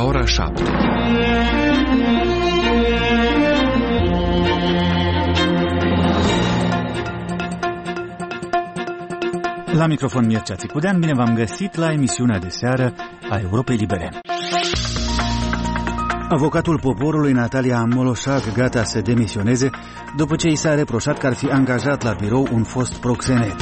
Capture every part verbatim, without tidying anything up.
la ora șapte. La microfon Mircea Țicudean, bine v-am găsit la emisiunea de seară a Europei Libere. Avocatul poporului Natalia Moloșac gata să demisioneze după ce i s-a reproșat că ar fi angajat la birou un fost proxenet.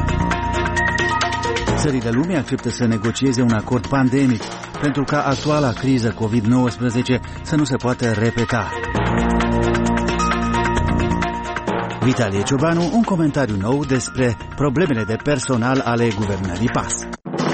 Țările lumii acceptă să negocieze un acord pandemic pentru ca actuala criză covid nouăsprezece să nu se poată repeta. Vitalie Ciobanu, un comentariu nou despre problemele de personal ale guvernării P A S.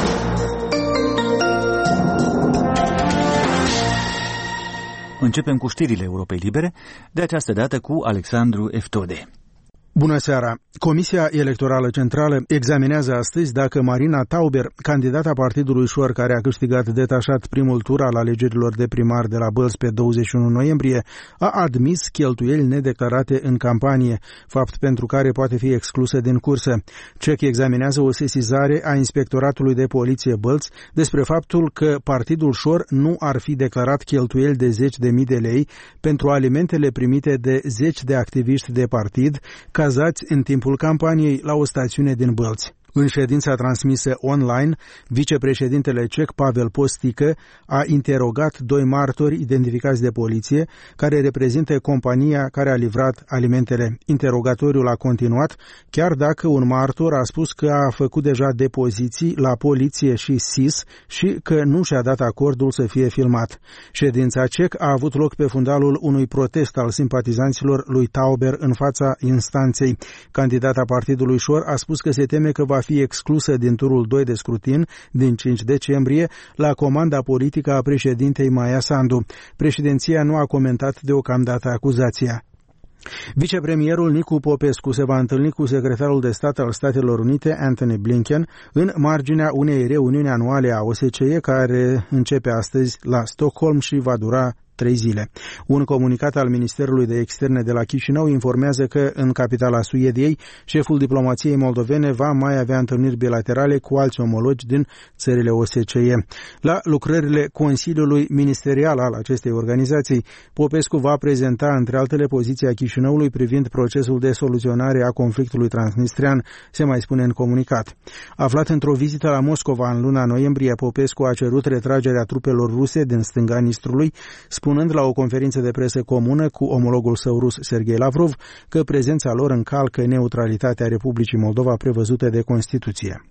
Începem cu știrile Europei Libere, de această dată cu Alexandru Eftode. Bună seara! Comisia Electorală Centrală examinează astăzi dacă Marina Tauber, candidata Partidului Șor care a câștigat detașat primul tur al alegerilor de primar de la Bălți pe douăzeci și unu noiembrie, a admis cheltuieli nedeclarate în campanie, fapt pentru care poate fi exclusă din cursă. C E C examinează o sesizare a Inspectoratului de Poliție Bălți despre faptul că Partidul Șor nu ar fi declarat cheltuieli de zeci de mii de lei pentru alimentele primite de zeci de activiști de partid, cazați în timpul campaniei la o stațiune din Bălți. În ședința transmisă online, vicepreședintele C E C, Pavel Postică, a interogat doi martori identificați de poliție, care reprezintă compania care a livrat alimentele. Interogatoriul a continuat, chiar dacă un martor a spus că a făcut deja depoziții la poliție și S I S și că nu și-a dat acordul să fie filmat. Ședința C E C a avut loc pe fundalul unui protest al simpatizanților lui Tauber în fața instanței. Candidata Partidului Șor a spus că se teme că va fi exclusă din turul doi de scrutin din cinci decembrie la comanda politică a președintei Maia Sandu. Președinția nu a comentat deocamdată acuzația. Vicepremierul Nicu Popescu se va întâlni cu secretarul de stat al Statelor Unite, Antony Blinken, în marginea unei reuniuni anuale a O S C E care începe astăzi la Stockholm și va dura trei zile. Un comunicat al Ministerului de Externe de la Chișinău informează că în capitala Suediei, șeful diplomației moldovene va mai avea întâlniri bilaterale cu alți omologi din țările O S C E. La lucrările Consiliului Ministerial al acestei organizații, Popescu va prezenta, între altele, poziția Chișinăului privind procesul de soluționare a conflictului transnistrian, se mai spune în comunicat. Aflat într-o vizită la Moscova în luna noiembrie, Popescu a cerut retragerea trupelor ruse din stânga Nistrului, spunând la o conferință de presă comună cu omologul său rus Sergei Lavrov că prezența lor încalcă neutralitatea Republicii Moldova prevăzută de Constituție.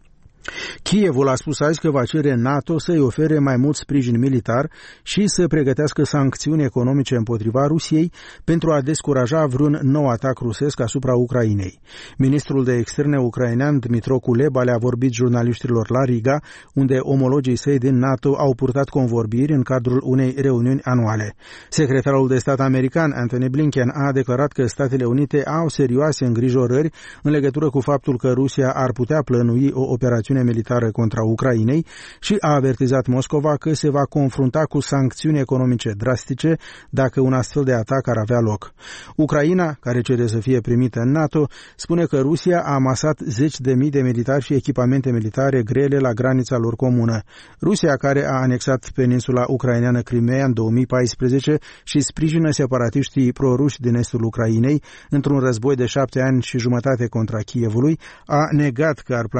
Kievul a spus azi că va cere NATO să-i ofere mai mult sprijin militar și să pregătească sancțiuni economice împotriva Rusiei pentru a descuraja vreun nou atac rusesc asupra Ucrainei. Ministrul de Externe ucrainean Dmytro Kuleba le-a vorbit jurnaliștilor la Riga, unde omologii săi din NATO au purtat convorbiri în cadrul unei reuniuni anuale. Secretarul de stat american Antony Blinken a declarat că Statele Unite au serioase îngrijorări în legătură cu faptul că Rusia ar putea plănui o operațiune militară contra Ucrainei și a avertizat Moscova că se va confrunta cu sancțiuni economice drastice dacă un astfel de atac ar avea loc. Ucraina, care cere să fie primită în NATO, spune că Rusia a amasat zeci de mii de militari și echipamente militare grele la granița lor comună. Rusia, care a anexat peninsula ucraineană Crimea în două mii paisprezece și sprijină separatiștii proruși din estul Ucrainei într-un război de șapte ani și jumătate contra Kievului, a negat că ar